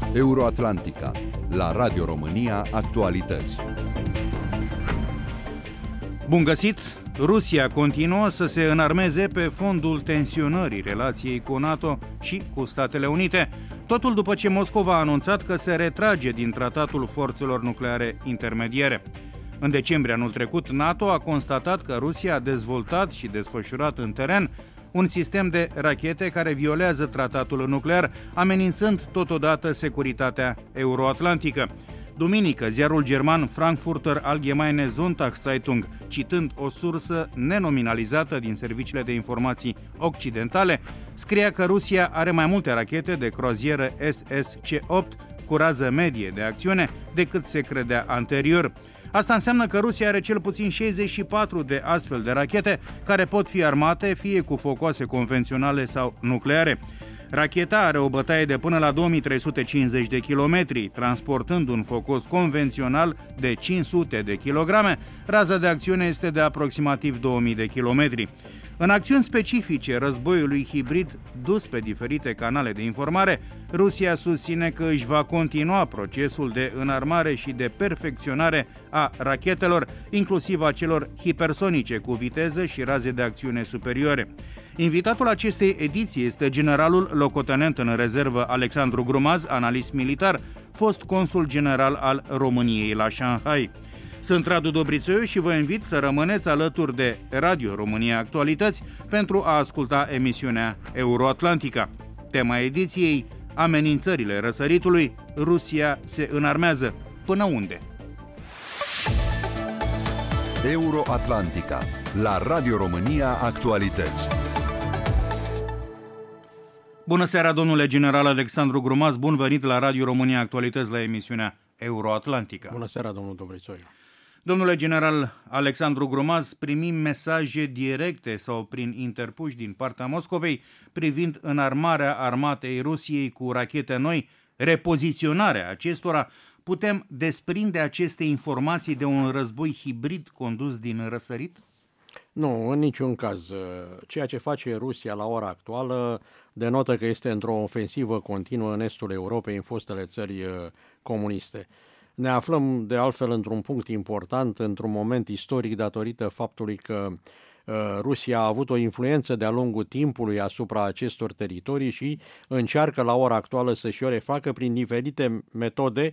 Euroatlantica, la Radio România Actualități. Bun găsit! Rusia continuă să se înarmeze pe fondul tensionării relației cu NATO și cu Statele Unite, totul după ce Moscova a anunțat că se retrage din Tratatul Forțelor Nucleare Intermediare. În decembrie anul trecut, NATO a constatat că Rusia a dezvoltat și desfășurat în teren un sistem de rachete care violează tratatul nuclear, amenințând totodată securitatea euroatlantică. Duminică, ziarul german Frankfurter Allgemeine Sonntagszeitung, citând o sursă nenominalizată din serviciile de informații occidentale, scria că Rusia are mai multe rachete de croazieră SSC-8 cu rază medie de acțiune decât se credea anterior. Asta înseamnă că Rusia are cel puțin 64 de astfel de rachete care pot fi armate fie cu focoase convenționale sau nucleare. Racheta are o bătaie de până la 2350 de kilometri, transportând un focos convențional de 500 de kilograme. Raza de acțiune este de aproximativ 2000 de kilometri. În acțiuni specifice războiului hibrid dus pe diferite canale de informare, Rusia susține că își va continua procesul de înarmare și de perfecționare a rachetelor, inclusiv a celor hipersonice cu viteză și raze de acțiune superioare. Invitatul acestei ediții este generalul locotenent în rezervă Alexandru Grumaz, analist militar, fost consul general al României la Shanghai. Sunt Radu Dobrițoiu și vă invit să rămâneți alături de Radio România Actualități pentru a asculta emisiunea Euroatlantica. Tema ediției: amenințările răsăritului, Rusia se înarmează. Până unde? Euroatlantica, la Radio România Actualități. Bună seara, domnule general Alexandru Grumaz, bun venit la Radio România Actualități la emisiunea Euroatlantica. Bună seara, domnul Dobrițoiu. Domnule general Alexandru Grumaz, primim mesaje directe sau prin interpuși din partea Moscovei privind înarmarea armatei Rusiei cu rachete noi, repoziționarea acestora. Putem desprinde aceste informații de un război hibrid condus din răsărit? Nu, în niciun caz. Ceea ce face Rusia la ora actuală denotă că este într-o ofensivă continuă în estul Europei, în fostele țări comuniste. Ne aflăm de altfel într-un punct important, într-un moment istoric datorită faptului că Rusia a avut o influență de-a lungul timpului asupra acestor teritorii și încearcă la ora actuală să-și o refacă prin diferite metode,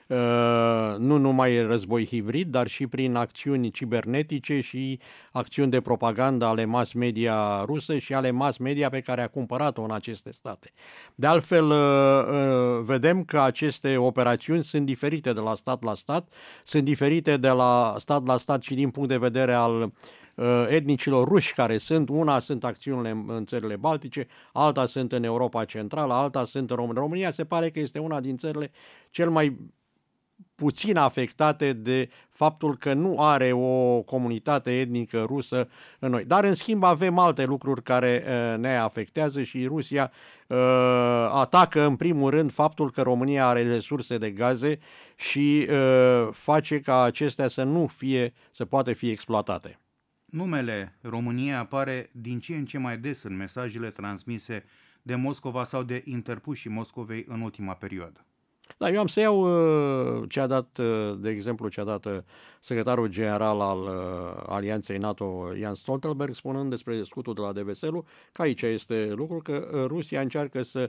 nu numai război hibrid, dar și prin acțiuni cibernetice și acțiuni de propagandă ale mass media rusă și ale mass media pe care a cumpărat-o în aceste state. De altfel, vedem că aceste operațiuni sunt diferite de la stat la stat, sunt diferite de la stat și din punct de vedere al etnicilor ruși care sunt. Una sunt acțiunile în țările Baltice, alta sunt în Europa Centrală, alta sunt în România. România se pare că este una din țările cel mai puțin afectate de faptul că nu are o comunitate etnică rusă în noi. Dar, în schimb, avem alte lucruri care ne afectează și Rusia atacă, în primul rând, faptul că România are resurse de gaze și face ca acestea să poată fi exploatate. Numele România apare din ce în ce mai des în mesajele transmise de Moscova sau de interpușii Moscovei în ultima perioadă. Da, eu am să iau ce a dat, de exemplu, ce a dat secretarul general al Alianței NATO, Jens Stoltenberg, spunând despre scutul de la Deveselu, că aici este lucrul, că Rusia încearcă să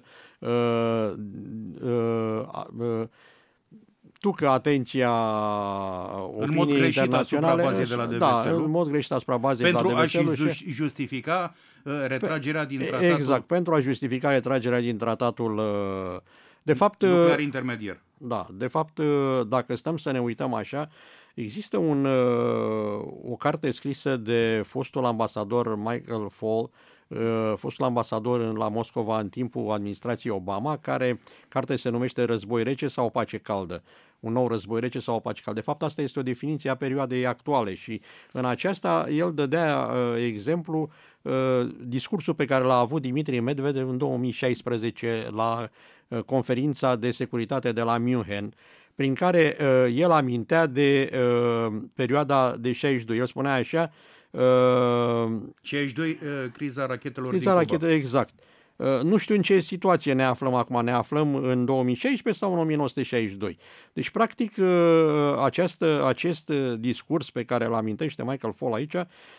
ducă atenția opiniei internaționale, în mod greșit asupra bazei de la Deveselu. Pentru a-și justifica retragerea din tratatul. Exact, pentru a justifica retragerea din tratatul de fapt, nuclear intermediar. Da, de fapt, dacă stăm să ne uităm așa, există o carte scrisă de fostul ambasador Michael Fall, fostul ambasador la Moscova în timpul administrației Obama, carte se numește Război rece sau pace caldă. Un nou război rece sau o pace caldă. De fapt, asta este o definiție a perioadei actuale și în aceasta el dădea exemplu discursul pe care l-a avut Dmitri Medvedev în 2016 la conferința de securitate de la München, prin care el amintea de perioada de 62. El spunea așa, 62, criza rachetelor din Cuba. Exact. Nu știu în ce situație ne aflăm acum, ne aflăm în 2016 sau în 1962. Deci, practic, acest discurs pe care îl amintește Michael Fall aici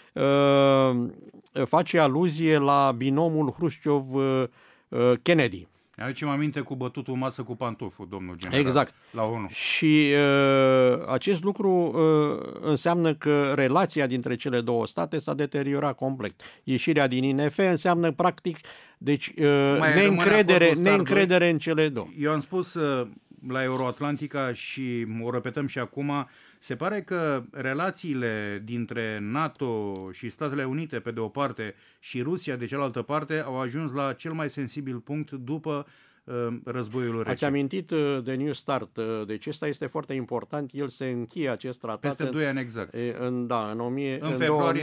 face aluzie la binomul Hrușciov-Kennedy. Aducem aminte cu bătutul masă cu pantoful, domnul general, exact. La ONU. Și acest lucru înseamnă că relația dintre cele două state s-a deteriorat complet. Ieșirea din INF înseamnă practic deci neîncredere în cele două. Eu am spus la Euroatlantica și o repetăm și acum, se pare că relațiile dintre NATO și Statele Unite pe de o parte și Rusia de cealaltă parte au ajuns la cel mai sensibil punct după războiul rece. Ați amintit de New Start, deci ăsta este foarte important, el se încheie acest tratat peste 2 ani exact. În februarie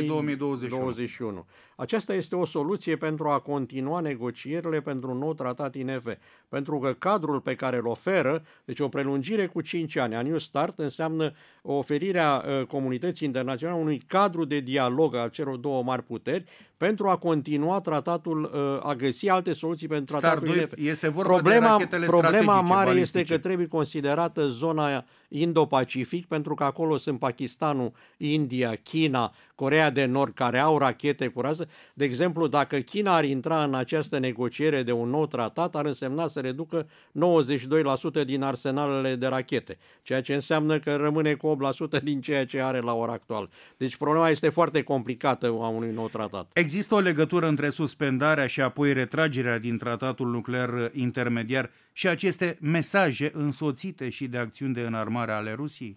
2021. Aceasta este o soluție pentru a continua negocierile pentru un nou tratat INF, pentru că cadrul pe care îl oferă, deci o prelungire cu 5 ani a New Start, înseamnă oferirea comunității internaționale unui cadru de dialog al celor două mari puteri pentru a continua tratatul, a găsi alte soluții pentru tratatul INF. Este vorba de rachetele problema mare balistice. este că trebuie considerată zona Indo-Pacific, pentru că acolo sunt Pakistanul, India, China, Coreea de Nord, care au rachete cu rază. De exemplu, dacă China ar intra în această negociere de un nou tratat, ar însemna să reducă 92% din arsenalele de rachete, ceea ce înseamnă că rămâne cu 8% din ceea ce are la ora actuală. Deci problema este foarte complicată a unui nou tratat. Există o legătură între suspendarea și apoi retragerea din tratatul nuclear intermediar și aceste mesaje însoțite și de acțiuni de înarmare ale Rusiei?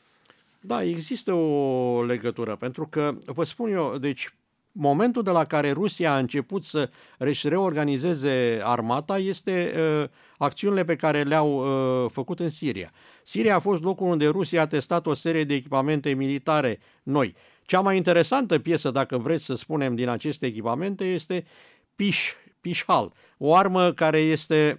Da, există o legătură, pentru că, vă spun eu, deci momentul de la care Rusia a început să își reorganizeze armata este acțiunile pe care le-au făcut în Siria. Siria a fost locul unde Rusia a testat o serie de echipamente militare noi. Cea mai interesantă piesă, dacă vreți să spunem, din aceste echipamente este Pishal, o armă care este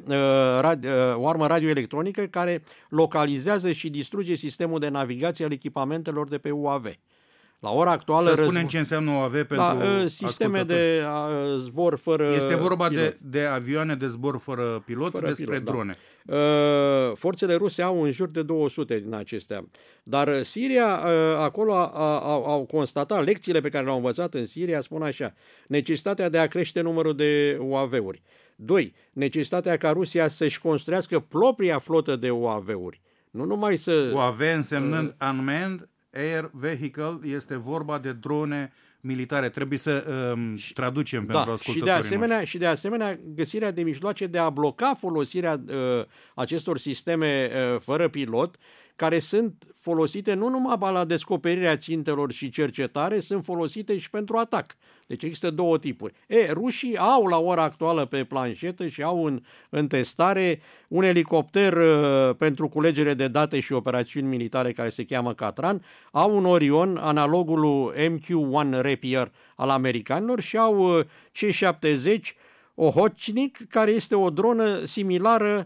o armă radioelectronică care localizează și distruge sistemul de navigație al echipamentelor de pe UAV. La ora actuală... Să spunem ce înseamnă UAV pentru sisteme de zbor fără Este vorba pilot. de avioane de zbor fără pilot, despre drone. Da. Forțele ruse au în jur de 200 din acestea. Dar Siria, acolo au constatat, lecțiile pe care le-au învățat în Siria spun așa: necesitatea de a crește numărul de UAV-uri. 2. Necesitatea ca Rusia să-și construiască propria flotă de UAV-uri. Nu numai să... UAV însemnând Unmanned Air Vehicle, este vorba de drone militare. Trebuie să traducem pentru ascultătorii noștri. Și de asemenea găsirea de mijloace de a bloca folosirea acestor sisteme fără pilot, care sunt folosite nu numai la descoperirea țintelor și cercetare, sunt folosite și pentru atac. Deci există două tipuri. Rușii au la ora actuală pe planșetă și au în testare un elicopter pentru culegere de date și operațiuni militare care se cheamă Catran, au un Orion, analogul lui MQ-1 Rapier al americanilor, și au C-70 Ohochnik, care este o dronă similară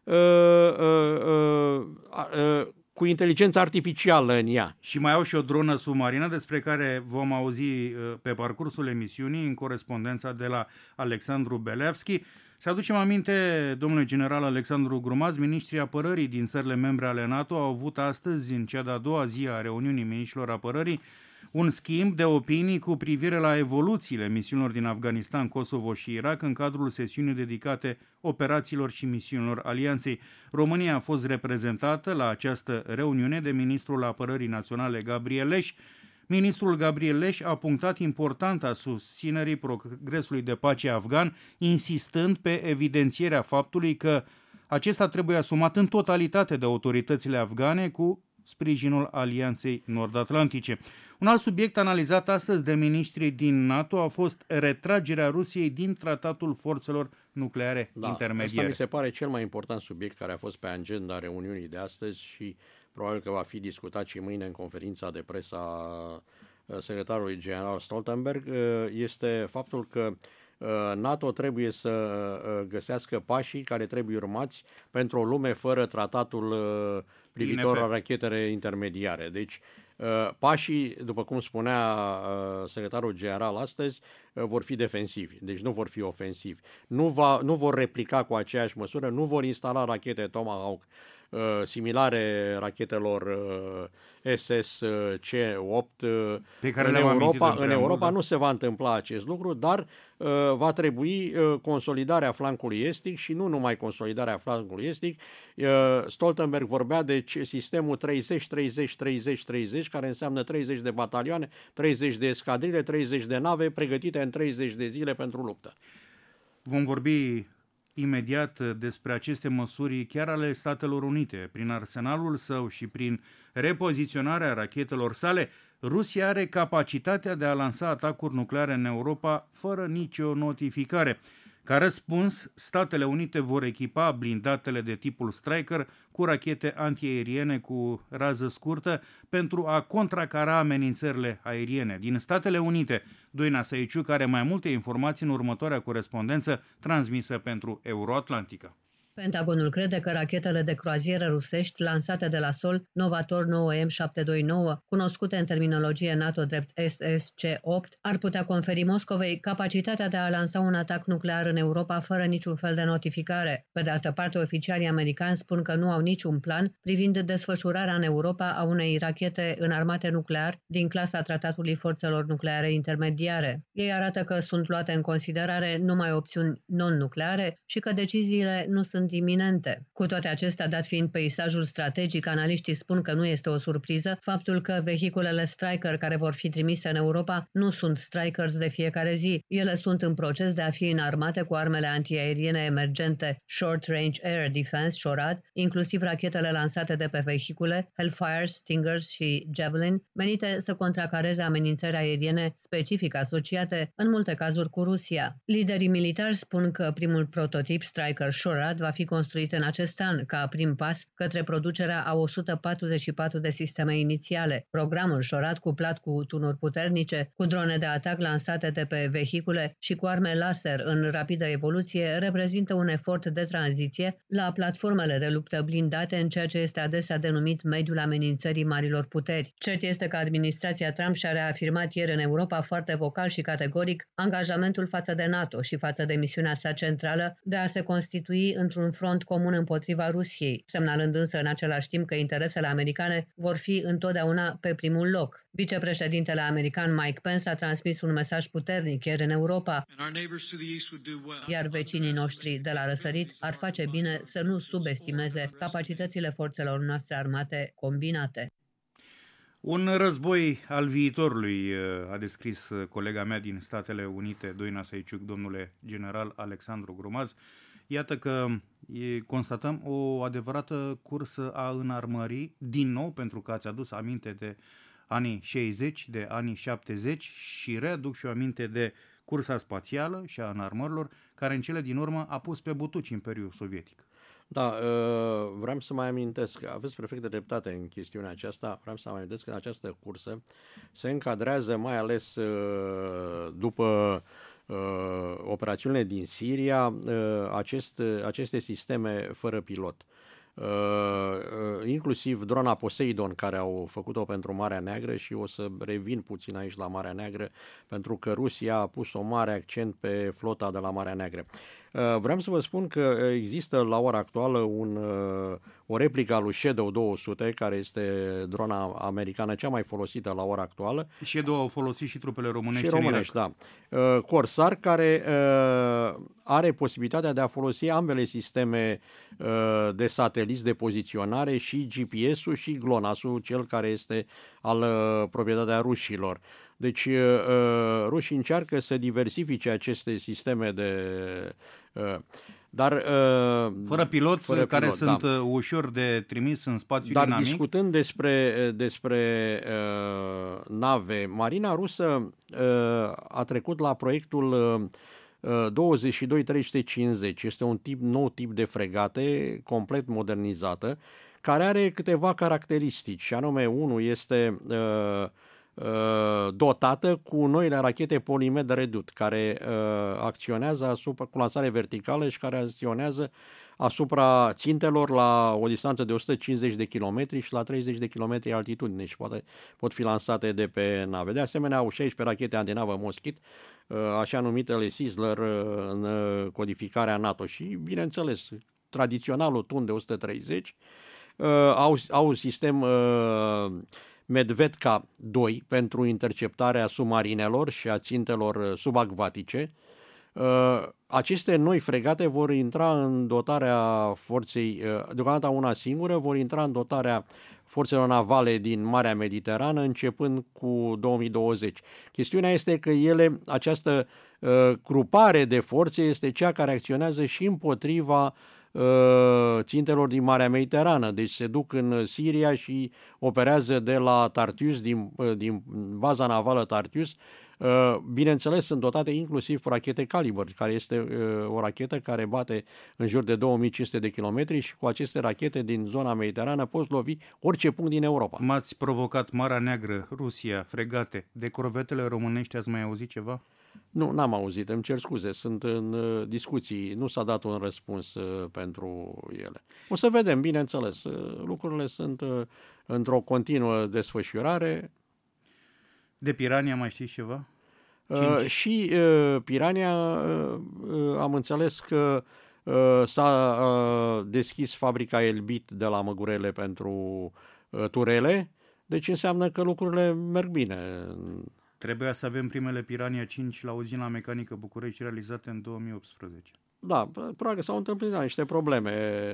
cu inteligență artificială în ea. Și mai au și o dronă submarină despre care vom auzi pe parcursul emisiunii în corespondența de la Alexandru Belevski. Să aducem aminte, domnule general Alexandru Grumaz, ministrii apărării din țările membre ale NATO au avut astăzi, în cea de-a doua zi a reuniunii ministrilor apărării, un schimb de opinii cu privire la evoluțiile misiunilor din Afganistan, Kosovo și Irak în cadrul sesiunii dedicate operațiilor și misiunilor Alianței. România a fost reprezentată la această reuniune de ministrul apărării naționale Gabriel Leș. Ministrul Gabriel Leș a punctat importanța susținerii progresului de pace afgan, insistând pe evidențierea faptului că acesta trebuie asumat în totalitate de autoritățile afgane cu sprijinul Alianței Nord-Atlantice. Un alt subiect analizat astăzi de ministrii din NATO a fost retragerea Rusiei din Tratatul Forțelor Nucleare Intermediare. Asta mi se pare cel mai important subiect care a fost pe agenda reuniunii de astăzi și probabil că va fi discutat și mâine în conferința de presă a secretarului general Stoltenberg. Este faptul că NATO trebuie să găsească pașii care trebuie urmați pentru o lume fără tratatul privitor la rachetele intermediare. Deci Pașii, după cum spunea secretarul general astăzi, vor fi defensivi, deci nu vor fi ofensivi. Nu vor replica cu aceeași măsură, nu vor instala rachete Tomahawk similare rachetelor SSC-8 pe care în Europa nu se va întâmpla acest lucru, dar va trebui consolidarea flancului estic și nu numai consolidarea flancului estic. Stoltenberg vorbea de sistemul 30-30-30-30, care înseamnă 30 de batalioane, 30 de escadrile, 30 de nave pregătite în 30 de zile pentru luptă. Vom vorbi imediat despre aceste măsuri chiar ale Statelor Unite. Prin arsenalul său și prin repoziționarea rachetelor sale, Rusia are capacitatea de a lansa atacuri nucleare în Europa fără nicio notificare. Ca răspuns, Statele Unite vor echipa blindatele de tipul Stryker cu rachete antiaeriene cu rază scurtă pentru a contracara amenințările aeriene. Din Statele Unite, Doina Săiciuc are mai multe informații în următoarea corespondență transmisă pentru Euroatlantica. Pentagonul crede că rachetele de croazieră rusești lansate de la sol, Novator 9M729, cunoscute în terminologie NATO drept SSC-8, ar putea conferi Moscovei capacitatea de a lansa un atac nuclear în Europa fără niciun fel de notificare. Pe de altă parte, oficialii americani spun că nu au niciun plan privind desfășurarea în Europa a unei rachete înarmate nuclear din clasa Tratatului Forțelor Nucleare Intermediare. Ei arată că sunt luate în considerare numai opțiuni non-nucleare și că deciziile nu sunt iminente. Cu toate acestea, dat fiind peisajul strategic, analiștii spun că nu este o surpriză faptul că vehiculele Stryker care vor fi trimise în Europa nu sunt Strykers de fiecare zi. Ele sunt în proces de a fi înarmate cu armele antiaeriene emergente Short Range Air Defense, SHORAD, inclusiv rachetele lansate de pe vehicule Hellfire, Stingers și Javelin, menite să contracareze amenințări aeriene specific asociate, în multe cazuri, cu Rusia. Liderii militari spun că primul prototip Stryker SHORAD va fi construit în acest an, ca prim pas către producerea a 144 de sisteme inițiale. Programul SHORAD, cuplat cu tunuri puternice, cu drone de atac lansate de pe vehicule și cu arme laser în rapidă evoluție, reprezintă un efort de tranziție la platformele de luptă blindate în ceea ce este adesea denumit mediul amenințării marilor puteri. Cert este că administrația Trump și-a reafirmat ieri în Europa foarte vocal și categoric angajamentul față de NATO și față de misiunea sa centrală de a se constitui într-un front comun împotriva Rusiei, semnalând însă în același timp că interesele americane vor fi întotdeauna pe primul loc. Vicepreședintele american Mike Pence a transmis un mesaj puternic ieri în Europa, iar vecinii noștri de la răsărit ar face bine să nu subestimeze capacitățile forțelor noastre armate combinate. Un război al viitorului, a descris colega mea din Statele Unite, Doina Săiciuc, domnule general Alexandru Grumaz. Iată că constatăm o adevărată cursă a înarmării, din nou, pentru că ați adus aminte de anii 60, de anii 70 și readuc și o aminte de cursa spațială și a înarmărilor, care în cele din urmă a pus pe butuci Imperiul Sovietic. Da, vreau să mai amintesc, aveți perfectă dreptate în chestiunea aceasta, vreau să mai amintesc că în această cursă se încadrează mai ales după operațiunile din Siria, aceste sisteme fără pilot. Inclusiv drona Poseidon, care au făcut-o pentru Marea Neagră, și o să revin puțin aici la Marea Neagră, pentru că Rusia a pus un mare accent pe flota de la Marea Neagră. Vreau să vă spun că există la ora actuală o replică a lui Shadow 200, care este drona americană cea mai folosită la ora actuală. Shadow au folosit și trupele românești. Și românești, da. Corsair, care are posibilitatea de a folosi ambele sisteme de sateliți de poziționare, și GPS-ul și GLONASS-ul, cel care este al proprietatea rușilor. Deci rușii încearcă să diversifice aceste sisteme dar fără pilot, care sunt ușor de trimis în spațiu dinamic. Dar discutând despre nave, Marina rusă a trecut la proiectul 22-350. Este un nou tip de fregate complet modernizată, care are câteva caracteristici, și anume, unul este dotată cu noile rachete Polimed Redut, care acționează cu lansare verticală și care acționează asupra țintelor la o distanță de 150 de kilometri și la 30 de kilometri altitudine și pot fi lansate de pe nave. De asemenea, au 16 rachete antinavă Moschit, așa numitele Sizzler în codificarea NATO și, bineînțeles, tradiționalul Tun de 130, au sistem Medvedka 2 pentru interceptarea submarinelor și a țintelor subacvatice. Aceste noi fregate vor intra în dotarea forței, deocamdată una singură, vor intra în dotarea forțelor navale din Marea Mediterană începând cu 2020. Chestiunea este că această grupare de forțe este cea care acționează și împotriva țintelor din Marea Mediterană. Deci se duc în Siria și operează de la Tartus, din baza navală Tartus. Bineînțeles, sunt dotate inclusiv rachete Caliber, care este o rachetă care bate în jur de 2500 de kilometri și cu aceste rachete din zona mediterană poți lovi orice punct din Europa. M-ați provocat Marea Neagră, Rusia, fregate. De corvetele românești ați mai auzit ceva? Nu, n-am auzit, îmi cer scuze, sunt în discuții, nu s-a dat un răspuns pentru ele. O să vedem, bineînțeles, lucrurile sunt într-o continuă desfășurare. De Pirania mai știți ceva? Și Pirania am înțeles că s-a deschis fabrica Elbit de la Măgurele pentru turele, deci înseamnă că lucrurile merg bine. Trebuia să avem primele Pirania 5 la uzina mecanică București realizate în 2018. Da, probabil s-au întâmplat niște probleme.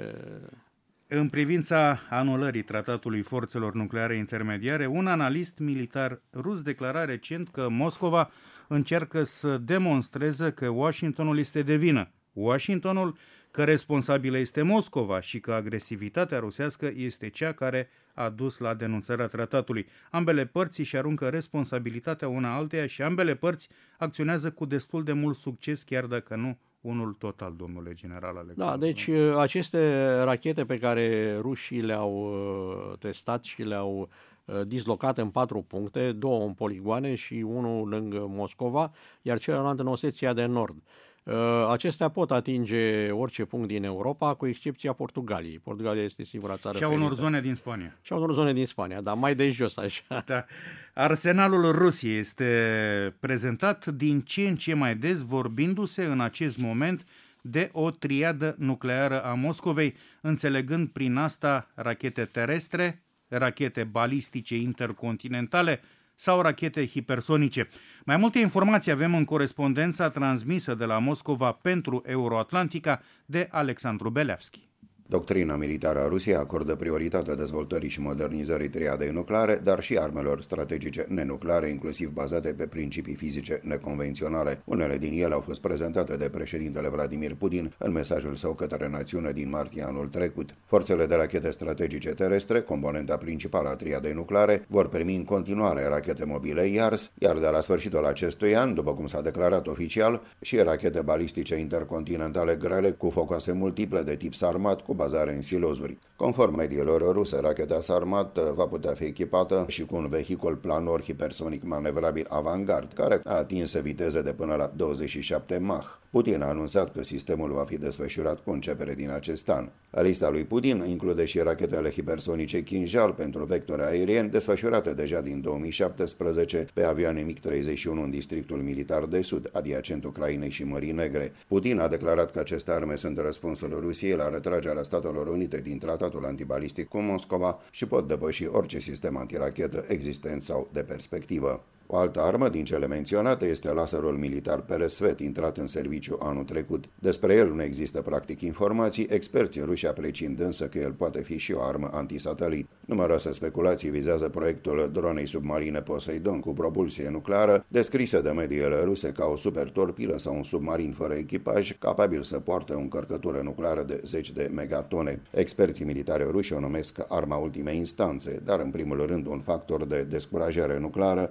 În privința anulării tratatului forțelor nucleare intermediare, un analist militar rus declara recent că Moscova încearcă să demonstreze că Washingtonul este de vină. Washingtonul că responsabilă este Moscova și că agresivitatea rusească este cea care a dus la denunțarea tratatului. Ambele părți își aruncă responsabilitatea una alteia și ambele părți acționează cu destul de mult succes, chiar dacă nu unul total, domnule general Alexandru. Da, deci aceste rachete pe care rușii le-au testat și le-au dislocat în 4 puncte, 2 în poligoane și 1 lângă Moscova, iar celălalt în Osetia de Nord. Acestea pot atinge orice punct din Europa, cu excepția Portugaliei. Portugalia este singura țară și a unor zone din Spania. Și a unor zone din Spania, dar mai de jos așa. Da. Arsenalul Rusiei este prezentat din ce în ce mai des, vorbindu-se în acest moment de o triadă nucleară a Moscovei, înțelegând prin asta rachete terestre, rachete balistice intercontinentale sau rachete hipersonice. Mai multe informații avem în corespondența transmisă de la Moscova pentru Euroatlantica de Alexandru Beleavski. Doctrina militară a Rusiei acordă prioritate dezvoltării și modernizării triadei nucleare, dar și armelor strategice nenucleare, inclusiv bazate pe principii fizice neconvenționale. Unele din ele au fost prezentate de președintele Vladimir Putin în mesajul său către națiune din martie anul trecut. Forțele de rachete strategice terestre, componenta principală a triadei nucleare, vor primi în continuare rachete mobile IARS, iar de la sfârșitul acestui an, după cum s-a declarat oficial, și rachete balistice intercontinentale grele cu focoase multiple de tip Sarmat cu bazare în silozuri. Conform mediilor ruse, racheta Sarmat va putea fi echipată și cu un vehicul planor hipersonic manevrabil Avangard, care a atins viteze de până la 27 Mach. Putin a anunțat că sistemul va fi desfășurat cu începere din acest an. Lista lui Putin include și rachetele hipersonice Kinjal pentru vectori aerieni, desfășurate deja din 2017 pe avioane MiG-31 în districtul militar de sud, adiacent Ucrainei și Mării Negre. Putin a declarat că aceste arme sunt răspunsul Rusiei la retragerea Statelor Unite din tratatul antibalistic cu Moscova și pot depăși orice sistem antirachetă existent sau de perspectivă. O altă armă din cele menționate este laserul militar Peresvet, intrat în serviciu anul trecut. Despre el nu există practic informații, experții ruși apreciind însă că el poate fi și o armă antisatelit. Numeroase speculații vizează proiectul dronei submarine Poseidon cu propulsie nucleară, descrisă de mediile ruse ca o supertorpilă sau un submarin fără echipaj, capabil să poarte o încărcătură nucleară de 10 de megatone. Experții militari ruși o numesc arma ultimei instanțe, dar în primul rând un factor de descurajare nucleară, în condiții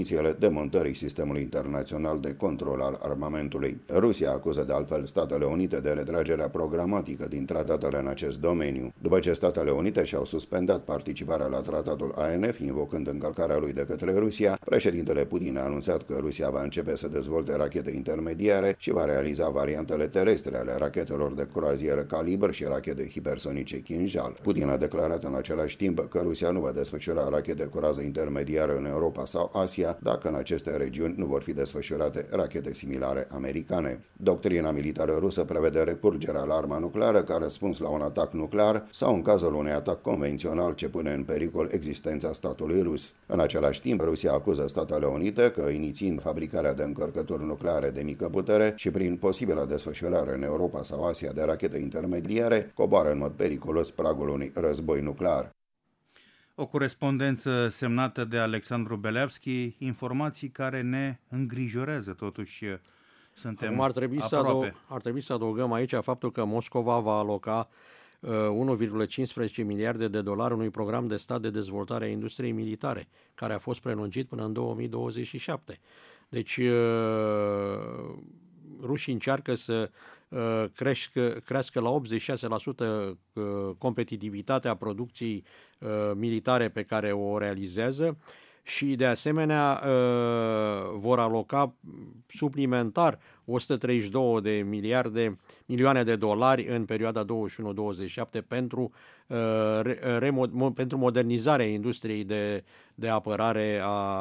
condițiile demontării sistemului internațional de control al armamentului. Rusia acuză de altfel Statele Unite de retragerea programatică din tratatele în acest domeniu. După ce Statele Unite și-au suspendat participarea la tratatul ANF, invocând încălcarea lui de către Rusia, președintele Putin a anunțat că Rusia va începe să dezvolte rachete intermediare și va realiza variantele terestre ale rachetelor de croazieră Calibr și rachete hipersonice Kinjal. Putin a declarat în același timp că Rusia nu va desfășura rachete cu rază intermediară în Europa sau Asia dacă în aceste regiuni nu vor fi desfășurate rachete similare americane. Doctrina militară rusă prevede recurgerea la arma nucleară ca răspuns la un atac nuclear sau în cazul unui atac convențional ce pune în pericol existența statului rus. În același timp, Rusia acuză Statele Unite că, inițiind fabricarea de încărcături nucleare de mică putere și prin posibilă desfășurare în Europa sau Asia de rachete intermediare, coboară în mod periculos pragul unui război nuclear. O corespondență semnată de Alexandru Beleavski, informații care ne îngrijorează totuși. Suntem aproape. Ar trebui să adăugăm aici faptul că Moscova va aloca 1,15 miliarde de dolari unui program de stat de dezvoltare a industriei militare, care a fost prelungit până în 2027. Deci rușii încearcă să crească la 86% competitivitatea producției militare pe care o realizează și de asemenea vor aloca suplimentar 132 de milioane de dolari în perioada 21-27 pentru modernizarea industriei de apărare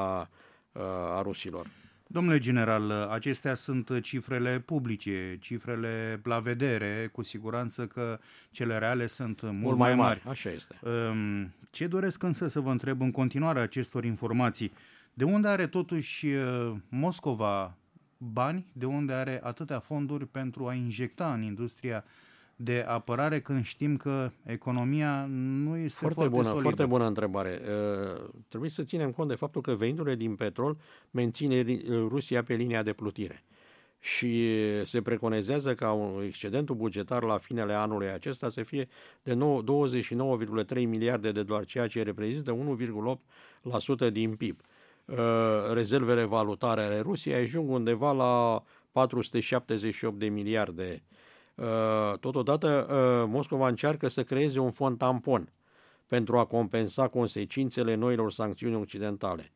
a rusilor. Domnule general, acestea sunt cifrele publice, cifrele la vedere, cu siguranță că cele reale sunt mult mai mari. Așa este. Ce doresc însă să vă întreb în continuare acestor informații? De unde are totuși Moscova bani, de unde are atâtea fonduri pentru a injecta în industria de apărare când știm că economia nu este foarte solidă? Foarte bună întrebare. Trebuie să ținem cont de faptul că veniturile din petrol menține Rusia pe linia de plutire și se preconizează ca excedentul bugetar la finele anului acesta să fie de 29,3 miliarde de dolari, ceea ce reprezintă 1,8% din PIB. Rezervele valutare ale Rusiei ajung undeva la 478 de miliarde. Totodată, Moscova încearcă să creeze un fond tampon pentru a compensa consecințele noilor sancțiuni occidentale.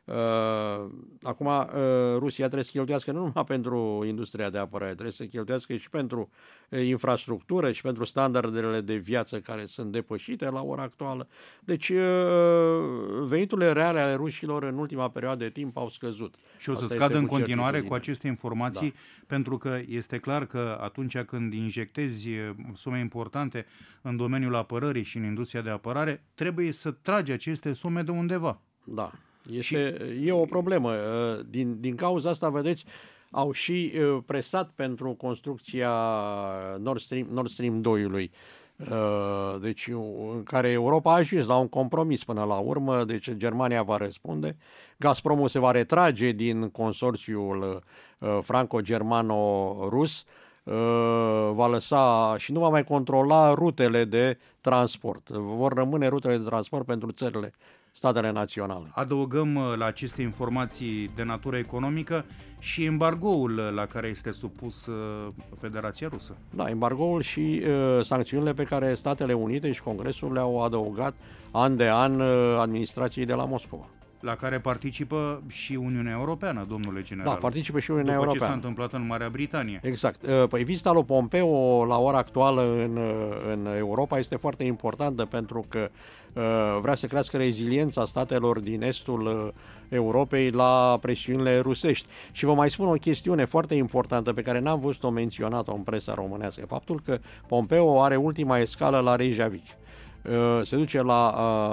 Acum, Rusia trebuie să cheltuiască nu numai pentru industria de apărare, trebuie să cheltuiască și pentru infrastructură și pentru standardele de viață care sunt depășite la ora actuală. Deci, veniturile reale ale rușilor în ultima perioadă de timp au scăzut. Și o să scadă în continuare cu aceste informații, pentru că este clar că atunci când injectezi sume importante în domeniul apărării și în industria de apărare, trebuie să tragi aceste sume de undeva. Da. E o problemă. Din cauza asta, vedeți, au și presat pentru construcția Nord Stream 2-ului. Deci, în care Europa a ajuns la un compromis până la urmă, deci Germania va răspunde. Gazpromul se va retrage din consorțiul franco-germano-rus, va lăsa și nu va mai controla rutele de transport. Vor rămâne rutele de transport pentru statele naționale. Adăugăm la aceste informații de natură economică și embargoul la care este supus Federația Rusă. Da, embargoul și sancțiunile pe care Statele Unite și Congresul le-au adăugat an de an administrației de la Moscova. La care participă și Uniunea Europeană, domnule general. Da, participă și Uniunea Europeană. După ce s-a întâmplat în Marea Britanie. Exact. Păi vizita lui Pompeo la ora actuală în Europa este foarte importantă pentru că vrea să crească reziliența statelor din estul Europei la presiunile rusești. Și vă mai spun o chestiune foarte importantă pe care n-am văzut-o menționată în presa românească. Faptul că Pompeo are ultima escală la Reykjavik. Se duce la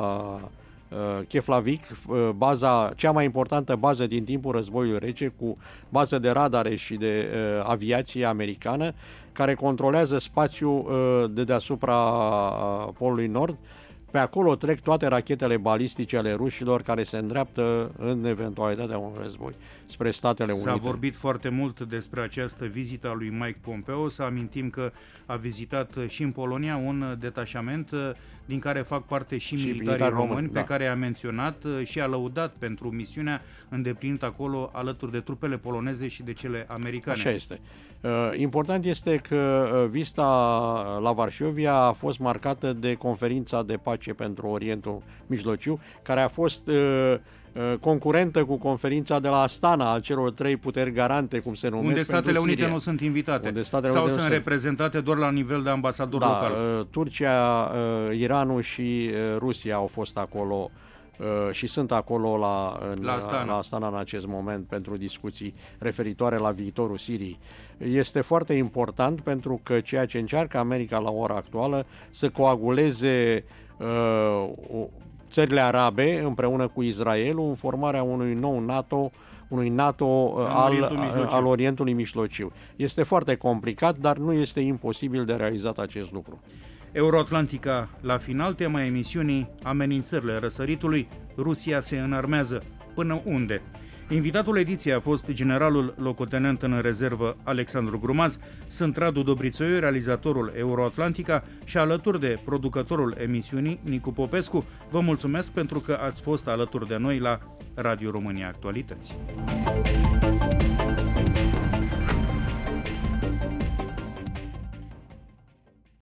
Keflavik, cea mai importantă bază din timpul războiului rece, cu bază de radare și de aviație americană, care controlează spațiul de deasupra Polului Nord Pe acolo trec toate rachetele balistice ale rușilor care se îndreaptă în eventualitatea unui război spre Statele Unite. S-a vorbit foarte mult despre această vizită a lui Mike Pompeo. Să amintim că a vizitat și în Polonia un detașament din care fac parte și militarii români, pe care a menționat și a lăudat pentru misiunea îndeplinită acolo alături de trupele poloneze și de cele americane. Așa este. Important este că vizita la Varșovia a fost marcată de conferința de pace pentru Orientul Mijlociu, care a fost concurentă cu conferința de la Astana a celor 3 puteri garante, cum se numesc, unde Statele Unite nu sunt invitate sau sunt reprezentate doar la nivel de ambasador local. Turcia, Iranul și Rusia au fost acolo și sunt acolo la Astana în acest moment pentru discuții referitoare la viitorul Siriei. Este foarte important pentru că ceea ce încearcă America la ora actuală să coaguleze țările arabe împreună cu Israelul în formarea unui nou NATO, al Orientului Mijlociu. Este foarte complicat, dar nu este imposibil de realizat acest lucru. Euroatlantica, la final, tema emisiunii: amenințările răsăritului, Rusia se înarmează. Până unde? Invitatul ediției a fost generalul locotenent în rezervă Alexandru Grumaz. Sunt Radu Dobrițoiu, realizatorul Euroatlantica, și alături de producătorul emisiunii, Nicu Popescu. Vă mulțumesc pentru că ați fost alături de noi la Radio România Actualități.